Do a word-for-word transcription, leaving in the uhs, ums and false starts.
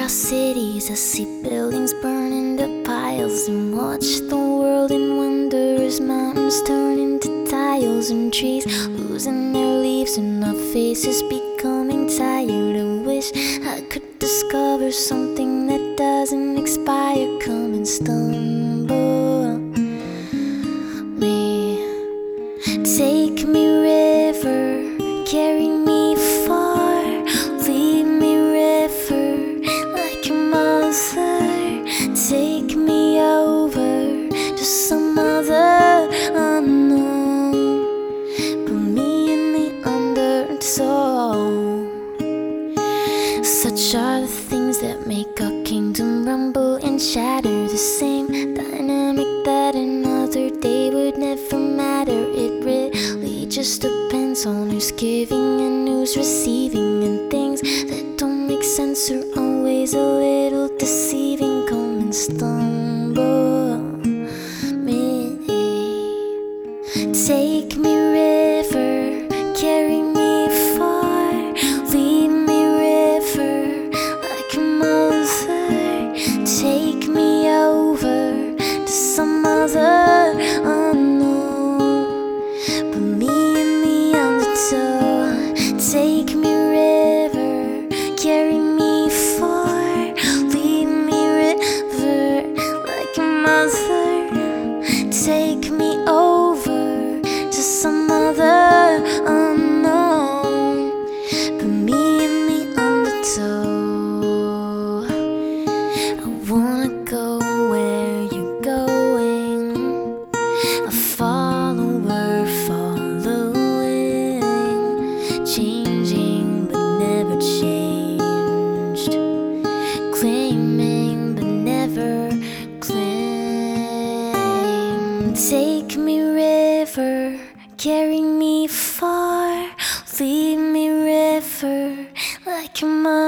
across cities, I see buildings burn into piles, and watch the world in wonder as mountains turn into tiles, and trees losing their leaves, and our faces becoming tired. I wish I could discover something that doesn't expire. Come and stumble me, take me river, carry me far, lead me river like a mother, take me over to some other unknown, put me in the undertow. Such are the things that make our kingdom rumble and shatter, the same dynamic that another day would never matter. It really just depends on who's giving and who's receiving, and things that don't make sense are always a little deceiving. Come and stumble me, take me river, carry me far, lead me river like a mother, take me over to some other unknown, put me in the undertow. Take me river, carry me far, lead me river like a mother, take me over to some other unknown, put me in the undertow. I wanna go where you're going, a follower following, changing but never changed, claiming but never claimed. Take me river, carry me far, lead me river like a mother,